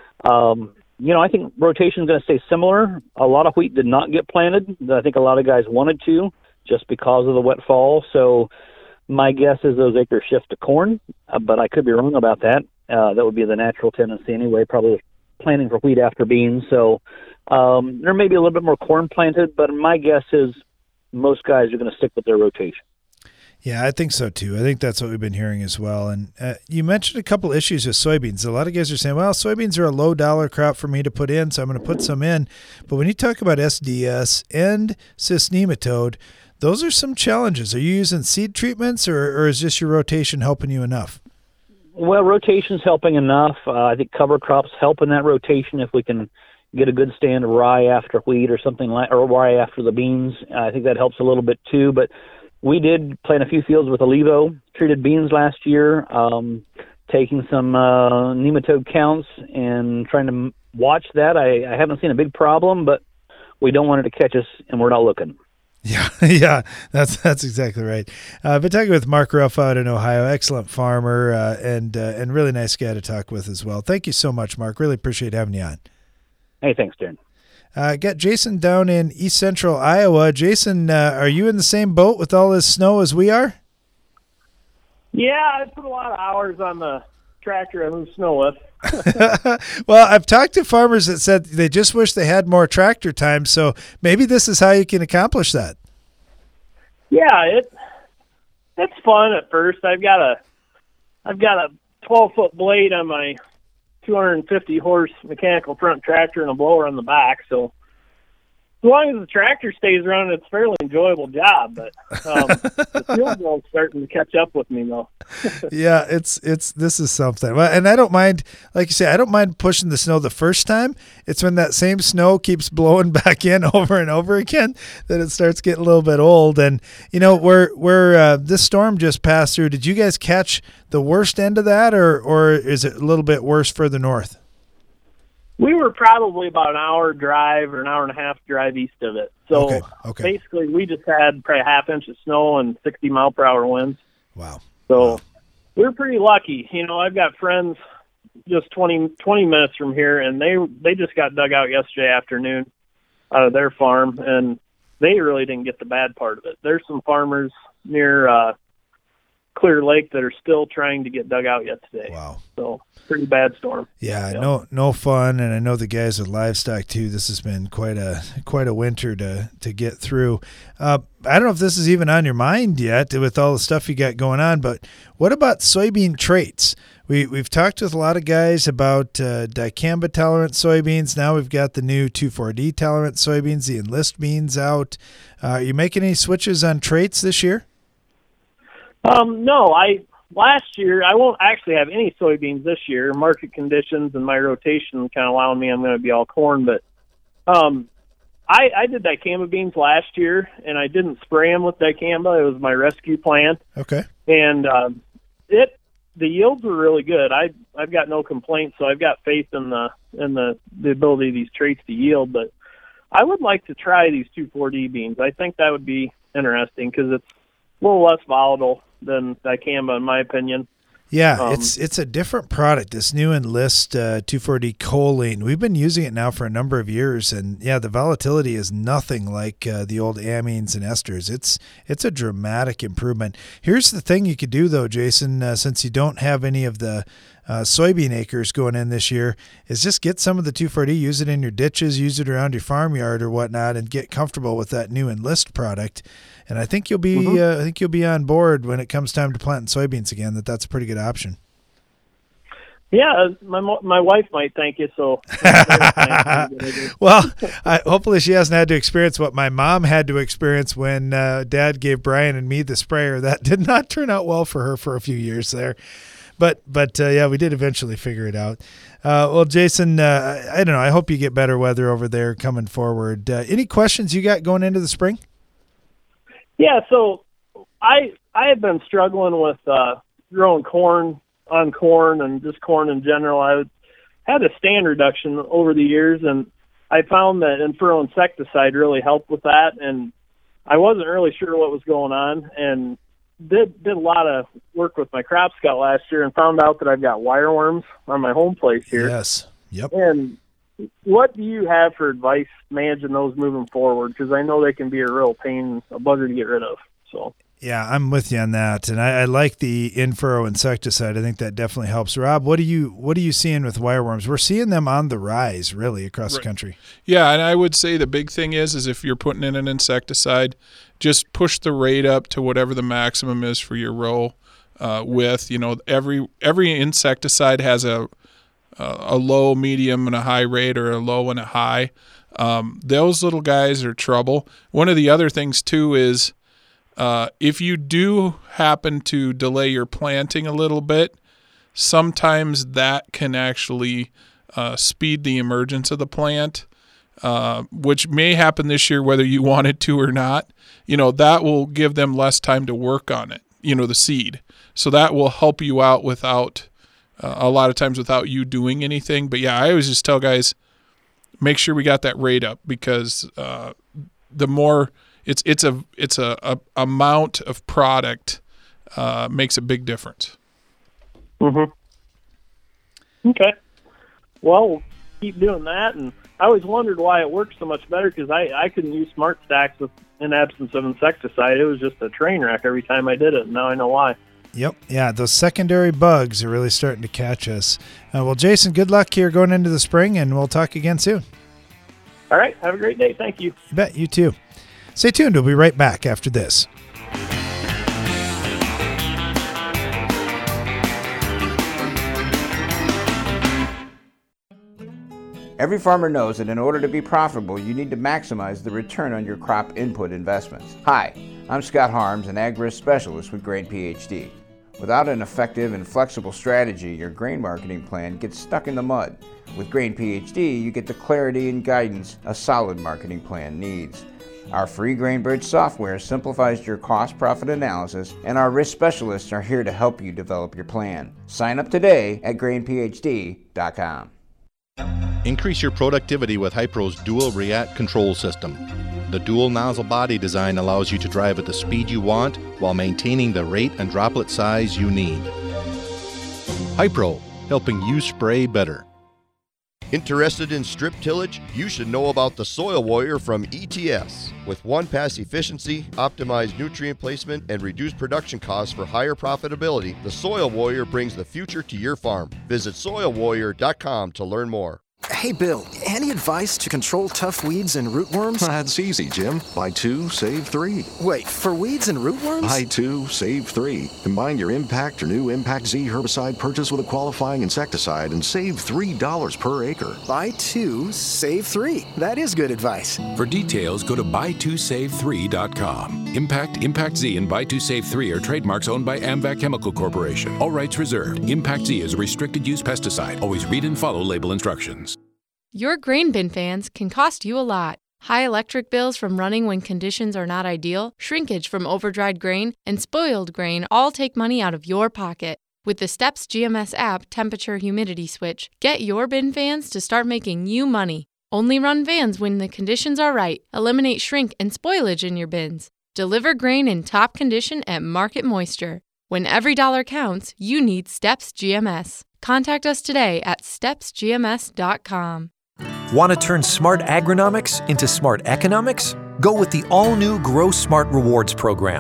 I think rotation is going to stay similar. A lot of wheat did not get planted. I think a lot of guys wanted to, just because of the wet fall. So my guess is those acres shift to corn, but I could be wrong about that. That would be the natural tendency anyway, probably planting for wheat after beans. So there may be a little bit more corn planted, but my guess is most guys are going to stick with their rotation. Yeah, I think so too. I think that's what we've been hearing as well. And you mentioned a couple issues with soybeans. A lot of guys are saying, well, soybeans are a low dollar crop for me to put in, so I'm going to put some in. But when you talk about SDS and cyst nematode, those are some challenges. Are you using seed treatments, or is just your rotation helping you enough? Well, rotation's helping enough. I think cover crops help in that rotation if we can get a good stand of rye after wheat or something like, or rye after the beans. I think that helps a little bit too. But we did plant a few fields with Olivo treated beans last year. taking some nematode counts and trying to watch that. I haven't seen a big problem, but we don't want it to catch us, and we're not looking. Yeah, that's exactly right. Been talking with Mark Ruff out in Ohio, excellent farmer, and really nice guy to talk with as well. Thank you so much, Mark. Really appreciate having you on. Hey, thanks, Darren. Got Jason down in East Central Iowa. Jason, are you in the same boat with all this snow as we are? Yeah, I put a lot of hours on the tractor I move snow with. Well, I've talked to farmers that said they just wish they had more tractor time, so maybe this is how you can accomplish that. Yeah, it's fun at first. I've got a 12-foot blade on my 250 horse mechanical front tractor and a blower on the back, so as long as the tractor stays running, it's a fairly enjoyable job. But the field road's starting to catch up with me, though. Yeah, this is something. Well, and I don't mind, like you say, I don't mind pushing the snow the first time. It's when that same snow keeps blowing back in over and over again that it starts getting a little bit old. And you know, where this storm just passed through, did you guys catch the worst end of that, or is it a little bit worse further north? We were probably about an hour drive or an hour and a half drive east of it. So basically we just had probably a half inch of snow and 60-mile-per-hour winds. Wow. So we were pretty lucky. You know, I've got friends just 20 minutes from here, and they just got dug out yesterday afternoon out of their farm, and they really didn't get the bad part of it. There's some farmers near Clear Lake that are still trying to get dug out yet today. Wow. So pretty bad storm. Yeah, no fun, and I know the guys with livestock too. This has been quite a winter to get through. I don't know if this is even on your mind yet with all the stuff you got going on, but what about soybean traits? We've talked with a lot of guys about dicamba tolerant soybeans. Now we've got the new 2,4-D tolerant soybeans, the Enlist beans out. Are you making any switches on traits this year? No, last year, I won't actually have any soybeans this year. Market conditions and my rotation kind of allowing me, I'm going to be all corn. But I did dicamba beans last year, and I didn't spray them with dicamba. It was my rescue plant. Okay. And the yields were really good. I've got no complaints, so I've got faith in the ability of these traits to yield. But I would like to try these 2,4-D beans. I think that would be interesting because it's a little less volatile than dicamba, in my opinion. Yeah, it's a different product, this new Enlist 2,4-D choline. We've been using it now for a number of years, and yeah, the volatility is nothing like the old amines and esters. It's a dramatic improvement. Here's the thing you could do, though, Jason, since you don't have any of the soybean acres going in this year, is just get some of the 2,4-D, use it in your ditches, use it around your farmyard or whatnot, and get comfortable with that new Enlist product. And I think you'll be on board when it comes time to planting soybeans again. That's a pretty good option. Yeah, my wife might thank you. So, well, hopefully she hasn't had to experience what my mom had to experience when Dad gave Brian and me the sprayer. That did not turn out well for her for a few years there. But yeah, we did eventually figure it out. Well, Jason, I don't know. I hope you get better weather over there coming forward. Any questions you got going into the spring? Yeah, so I have been struggling with growing corn and just corn in general. I had a stand reduction over the years, and I found that in-furrow insecticide really helped with that, and I wasn't really sure what was going on, and did a lot of work with my Crop Scout last year and found out that I've got wireworms on my home place here. Yes. Yep. And what do you have for advice managing those moving forward? Because I know they can be a real pain, a bugger to get rid of. So. Yeah, I'm with you on that, and I like the in-furrow insecticide. I think that definitely helps. Rob, what are you seeing with wireworms? We're seeing them on the rise, really, across the country. Yeah, and I would say the big thing is if you're putting in an insecticide, just push the rate up to whatever the maximum is for your row width. You know, every insecticide has a low, medium, and a high rate, or a low and a high. Those little guys are trouble. One of the other things too is if you do happen to delay your planting a little bit, sometimes that can actually speed the emergence of the plant, which may happen this year whether you want it to or not. You know, that will give them less time to work on it, you know, the seed. So that will help you out without a lot of times without you doing anything. But yeah, I always just tell guys, make sure we got that rate up, because the more it's a amount of product makes a big difference. Mm-hmm. Okay. Well, we'll keep doing that. And I always wondered why it works so much better, because I couldn't use Smart Stacks in absence of insecticide. It was just a train wreck every time I did it. Now I know why. Yep. Yeah, those secondary bugs are really starting to catch us. Well, Jason, good luck here going into the spring, and we'll talk again soon. All right. Have a great day. Thank you. You bet. You too. Stay tuned. We'll be right back after this. Every farmer knows that in order to be profitable, you need to maximize the return on your crop input investments. Hi, I'm Scott Harms, an ag risk specialist with Grain PhD. Without an effective and flexible strategy, your grain marketing plan gets stuck in the mud. With Grain PhD, you get the clarity and guidance a solid marketing plan needs. Our free GrainBridge software simplifies your cost-profit analysis, and our risk specialists are here to help you develop your plan. Sign up today at grainphd.com. Increase your productivity with Hypro's dual React control system. The dual nozzle body design allows you to drive at the speed you want while maintaining the rate and droplet size you need. Hypro, helping you spray better. Interested in strip tillage? You should know about the Soil Warrior from ETS. With one-pass efficiency, optimized nutrient placement, and reduced production costs for higher profitability, the Soil Warrior brings the future to your farm. Visit soilwarrior.com to learn more. Hey, Bill, any advice to control tough weeds and rootworms? That's easy, Jim. Buy 2, save 3. Wait, for weeds and rootworms? Buy 2, save 3. Combine your Impact or new Impact Z herbicide purchase with a qualifying insecticide and save $3 per acre. Buy 2, save 3. That is good advice. For details, go to buy2save3.com. Impact Z, and Buy2Save3 are trademarks owned by AMVAC Chemical Corporation. All rights reserved. Impact Z is a restricted-use pesticide. Always read and follow label instructions. Your grain bin fans can cost you a lot. High electric bills from running when conditions are not ideal, shrinkage from overdried grain, and spoiled grain all take money out of your pocket. With the Steps GMS app temperature humidity switch, get your bin fans to start making you money. Only run vans when the conditions are right. Eliminate shrink and spoilage in your bins. Deliver grain in top condition at market moisture. When every dollar counts, you need Steps GMS. Contact us today at stepsgms.com. Want to turn smart agronomics into smart economics? Go with the all-new Grow Smart Rewards program.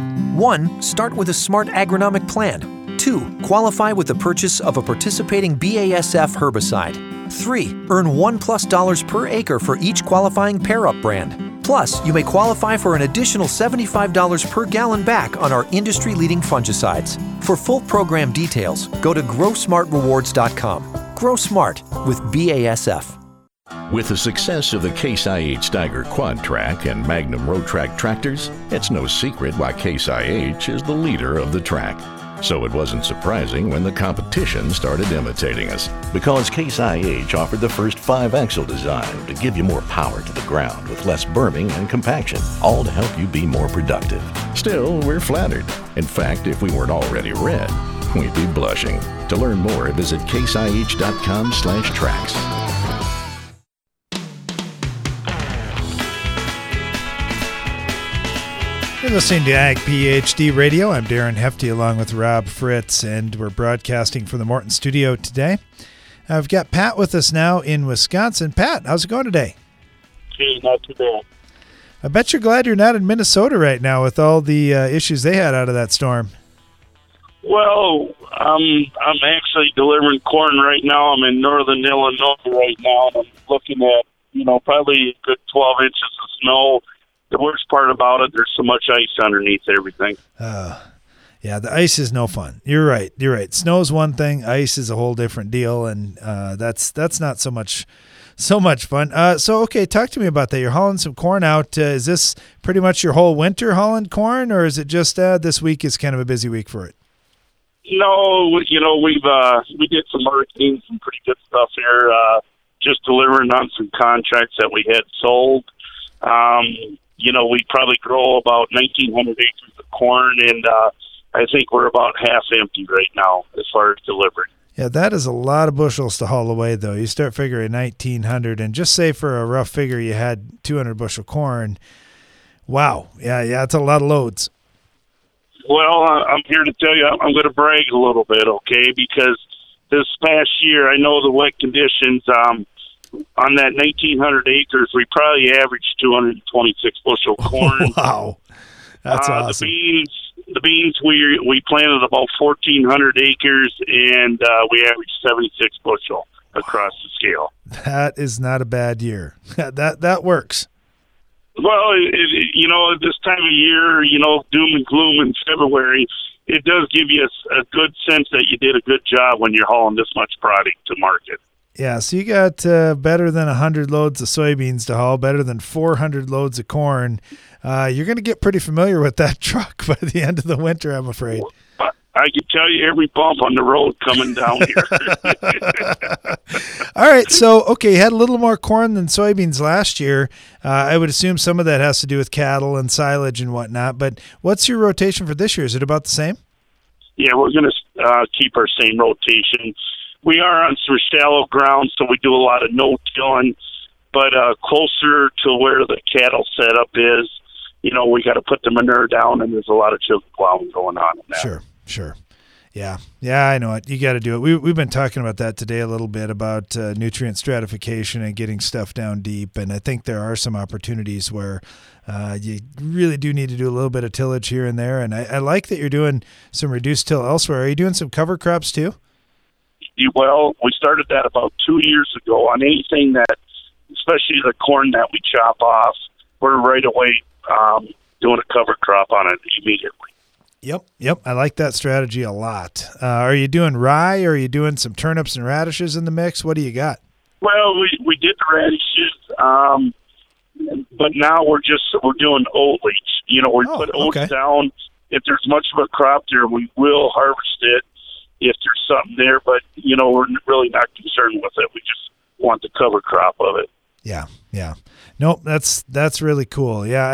1. Start with a smart agronomic plan. 2. Qualify with the purchase of a participating BASF herbicide. 3. Earn $1+ per acre for each qualifying pair-up brand. Plus, you may qualify for an additional $75 per gallon back on our industry-leading fungicides. For full program details, go to growsmartrewards.com. Grow Smart with BASF. With the success of the Case IH Steiger Quad Track and Magnum Road Track tractors, it's no secret why Case IH is the leader of the track. So it wasn't surprising when the competition started imitating us, because Case IH offered the first 5-axle design to give you more power to the ground with less berming and compaction, all to help you be more productive. Still, we're flattered. In fact, if we weren't already red, we'd be blushing. To learn more, visit caseih.com/tracks. You're listening to Ag PhD Radio. I'm Darren Hefty along with Rob Fritz, and we're broadcasting from the Morton studio today. I've got Pat with us now in Wisconsin. Pat, how's it going today? Hey, not too bad. I bet you're glad you're not in Minnesota right now with all the issues they had out of that storm. Well, I'm actually delivering corn right now. I'm in northern Illinois right now, and I'm looking at, probably a good 12 inches of snow. The worst part about it, there's so much ice underneath everything. Yeah, the ice is no fun. You're right. Snow's one thing. Ice is a whole different deal, and that's not so much fun. Okay, talk to me about that. You're hauling some corn out. Is this pretty much your whole winter hauling corn, or is it just this week is kind of a busy week for it? No, we did some marketing, some pretty good stuff here. Just delivering on some contracts that we had sold. We probably grow about 1,900 acres of corn, and I think we're about half empty right now as far as delivery. Yeah, that is a lot of bushels to haul away, though. You start figuring 1,900, and just say for a rough figure you had 200 bushel corn. Wow. Yeah, it's a lot of loads. Well, I'm here to tell you I'm going to brag a little bit, okay, because this past year I know the wet conditions on that 1,900 acres, we probably averaged 226 bushel corn. Wow. That's awesome. The beans we planted about 1,400 acres, and we averaged 76 bushel across the scale. That is not a bad year. That works. Well, this time of year, doom and gloom in February, it does give you a good sense that you did a good job when you're hauling this much product to market. Yeah, so you got better than 100 loads of soybeans to haul, better than 400 loads of corn. You're going to get pretty familiar with that truck by the end of the winter, I'm afraid. I can tell you every bump on the road coming down here. All right, so, okay, you had a little more corn than soybeans last year. I would assume some of that has to do with cattle and silage and whatnot, but what's your rotation for this year? Is it about the same? Yeah, we're going to keep our same rotation. We are on some shallow ground, so we do a lot of no-tilling, but closer to where the cattle setup is, we got to put the manure down, and there's a lot of chisel plowing going on in that. Sure. Yeah, I know it. You got to do it. We've been talking about that today a little bit, about nutrient stratification and getting stuff down deep, and I think there are some opportunities where you really do need to do a little bit of tillage here and there, and I like that you're doing some reduced till elsewhere. Are you doing some cover crops too? Well, we started that about 2 years ago. On anything that, especially the corn that we chop off, we're right away doing a cover crop on it immediately. Yep. I like that strategy a lot. Are you doing rye, or are you doing some turnips and radishes in the mix? What do you got? Well, we did the radishes, but now we're doing oat leach. We put oats down. If there's much of a crop there, we will harvest it if there's something there, but we're really not concerned with it. We just want the cover crop of it. Yeah. Nope, that's really cool. Yeah,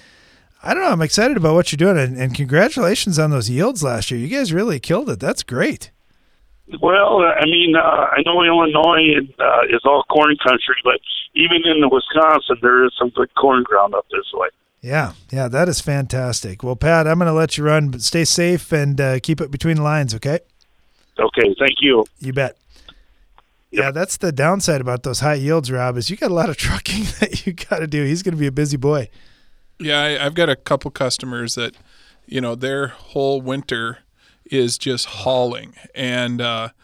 I don't know. I'm excited about what you're doing, and congratulations on those yields last year. You guys really killed it. That's great. Well, I know Illinois is all corn country, but even in Wisconsin, there is some good corn ground up this way. Yeah, that is fantastic. Well, Pat, I'm going to let you run, but stay safe and keep it between the lines, okay? Okay, thank you. You bet. Yep. Yeah, that's the downside about those high yields, Rob, is you got a lot of trucking that you got to do. He's going to be a busy boy. Yeah, I've got a couple customers that, their whole winter is just hauling. And,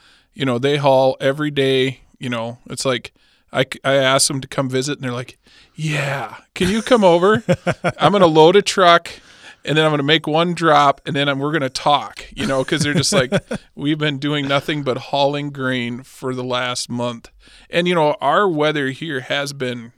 they haul every day. It's like I ask them to come visit, and they're like, yeah, can you come over? I'm going to load a truck, and then I'm going to make one drop, and then we're going to talk, because they're just like, we've been doing nothing but hauling grain for the last month. And, our weather here has been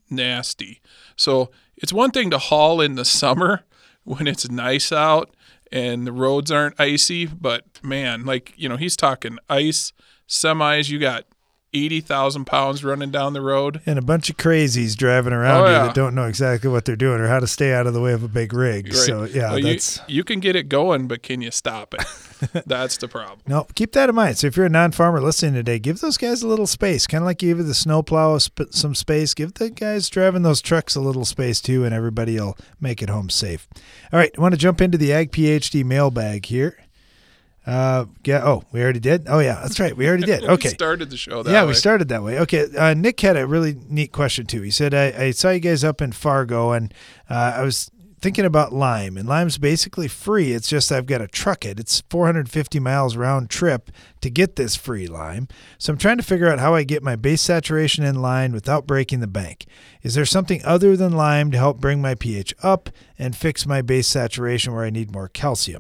nasty. So it's one thing to haul in the summer when it's nice out and the roads aren't icy, but man, he's talking ice, semis, you got 80,000 pounds running down the road. And a bunch of crazies driving around you that don't know exactly what they're doing or how to stay out of the way of a big rig. Right. So, yeah, you can get it going, but can you stop it? That's the problem. No, keep that in mind. So if you're a non-farmer listening today, give those guys a little space. Kind of like you give the snowplow some space. Give the guys driving those trucks a little space too, and everybody will make it home safe. All right, I want to jump into the Ag PhD mailbag here. We already did? Oh, yeah, that's right. We already did. Okay. We started the show that way. Yeah, we started that way. Okay. Nick had a really neat question, too. He said, I saw you guys up in Fargo, and I was thinking about lime, and lime's basically free. It's just I've got to truck it. It's 450 miles round trip to get this free lime. So I'm trying to figure out how I get my base saturation in line without breaking the bank. Is there something other than lime to help bring my pH up and fix my base saturation where I need more calcium?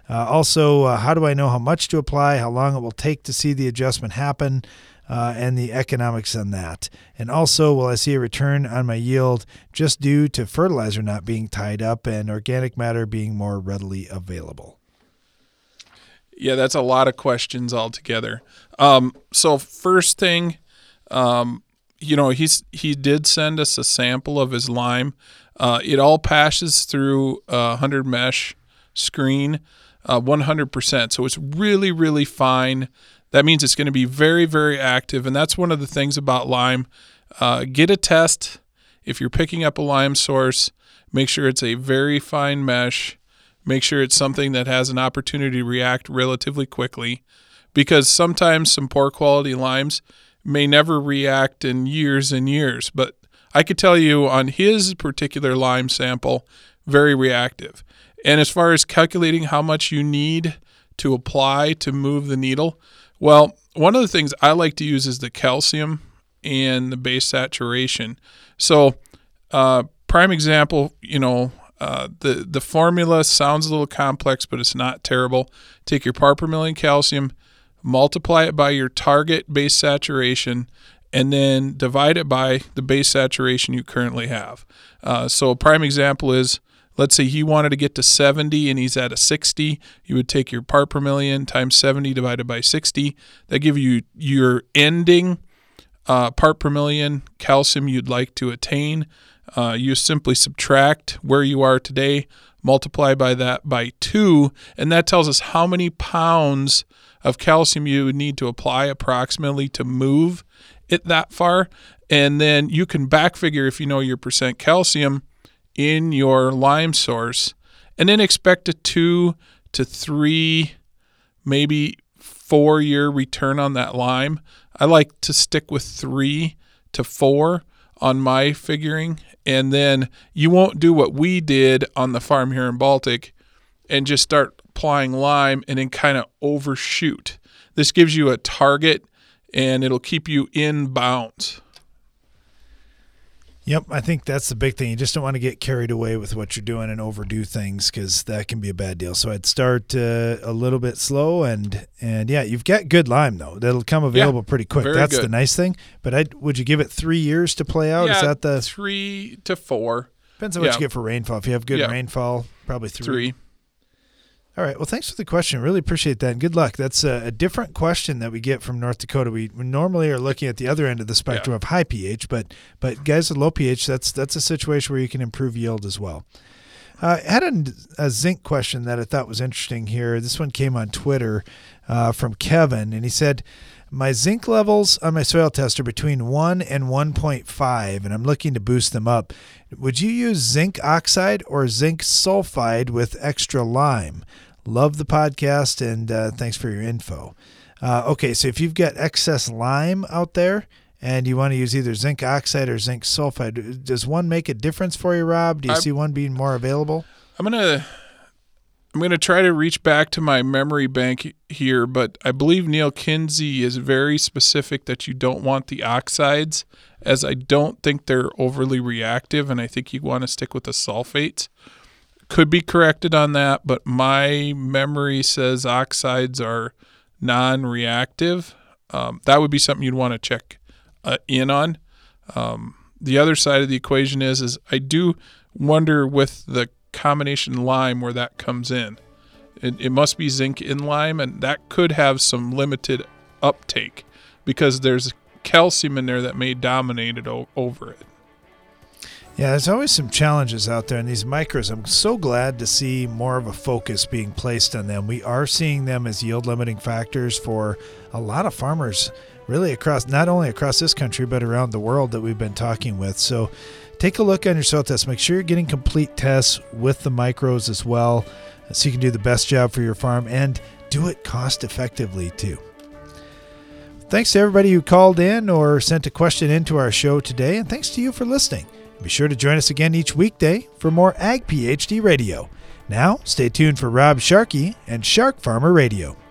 Also, how do I know how much to apply, how long it will take to see the adjustment happen, and the economics on that? And also, will I see a return on my yield just due to fertilizer not being tied up and organic matter being more readily available? Yeah, that's a lot of questions altogether. So first thing, he did send us a sample of his lime. It all passes through a 100 mesh screen. 100%. So it's really, really fine. that means it's going to be very, very active. And that's one of the things about lime. Get a test. If you're picking up a lime source, make sure it's a very fine mesh. Make sure it's something that has an opportunity to react relatively quickly, because sometimes some poor quality limes may never react in years and years. But I could tell you on his particular lime sample, very reactive. And as far as calculating how much you need to apply to move the needle, well, one of the things I like to use is the calcium and the base saturation. So, prime example, the formula sounds a little complex, but it's not terrible. Take your part per million calcium, multiply it by your target base saturation, and then divide it by the base saturation you currently have. So a prime example is, let's say he wanted to get to 70 and he's at a 60. You would take your part per million times 70 divided by 60. That gives you your ending part per million calcium you'd like to attain. You simply subtract where you are today, multiply by that by 2, and that tells us how many pounds of calcium you would need to apply approximately to move it that far. And then you can back figure, if you know your percent calcium in your lime source, and then expect a 2 to 3, maybe 4-year return on that lime. I like to stick with 3 to 4 on my figuring, and then you won't do what we did on the farm here in Baltic and just start applying lime and then kind of overshoot. This gives you a target, and it'll keep you in bounds. Yep, I think that's the big thing. You just don't want to get carried away with what you're doing and overdo things, because that can be a bad deal. So I'd start a little bit slow, and yeah, you've got good lime though. That'll come available pretty quick. That's good. The nice thing. But would you give it 3 years to play out? Yeah, is that the 3 to 4? Depends on what you get for rainfall. If you have good rainfall, probably 3. All right. Well, thanks for the question. Really appreciate that. And good luck. That's a different question that we get from North Dakota. We normally are looking at the other end of the spectrum of high pH, but guys with low pH, that's a situation where you can improve yield as well. I had a zinc question that I thought was interesting here. This one came on Twitter from Kevin, and he said, my zinc levels on my soil test are between 1 and 1.5, and I'm looking to boost them up. Would you use zinc oxide or zinc sulfide with extra lime? Love the podcast, and thanks for your info. Okay, so if you've got excess lime out there and you want to use either zinc oxide or zinc sulfide, does one make a difference for you, Rob? Do you see one being more available? I'm gonna try to reach back to my memory bank here, but I believe Neil Kinsey is very specific that you don't want the oxides, as I don't think they're overly reactive, and I think you want to stick with the sulfates. Could be corrected on that, but my memory says oxides are non-reactive. That would be something you'd want to check in on. The other side of the equation is I do wonder with the combination lime where that comes in. It must be zinc in lime, and that could have some limited uptake because there's calcium in there that may dominate it over it. Yeah, there's always some challenges out there in these micros. I'm so glad to see more of a focus being placed on them. We are seeing them as yield limiting factors for a lot of farmers, really across, not only across this country, but around the world that we've been talking with. So take a look on your soil test. Make sure you're getting complete tests with the micros as well, so you can do the best job for your farm and do it cost effectively too. Thanks to everybody who called in or sent a question into our show today, and thanks to you for listening. Be sure to join us again each weekday for more Ag PhD Radio. Now, stay tuned for Rob Sharkey and Shark Farmer Radio.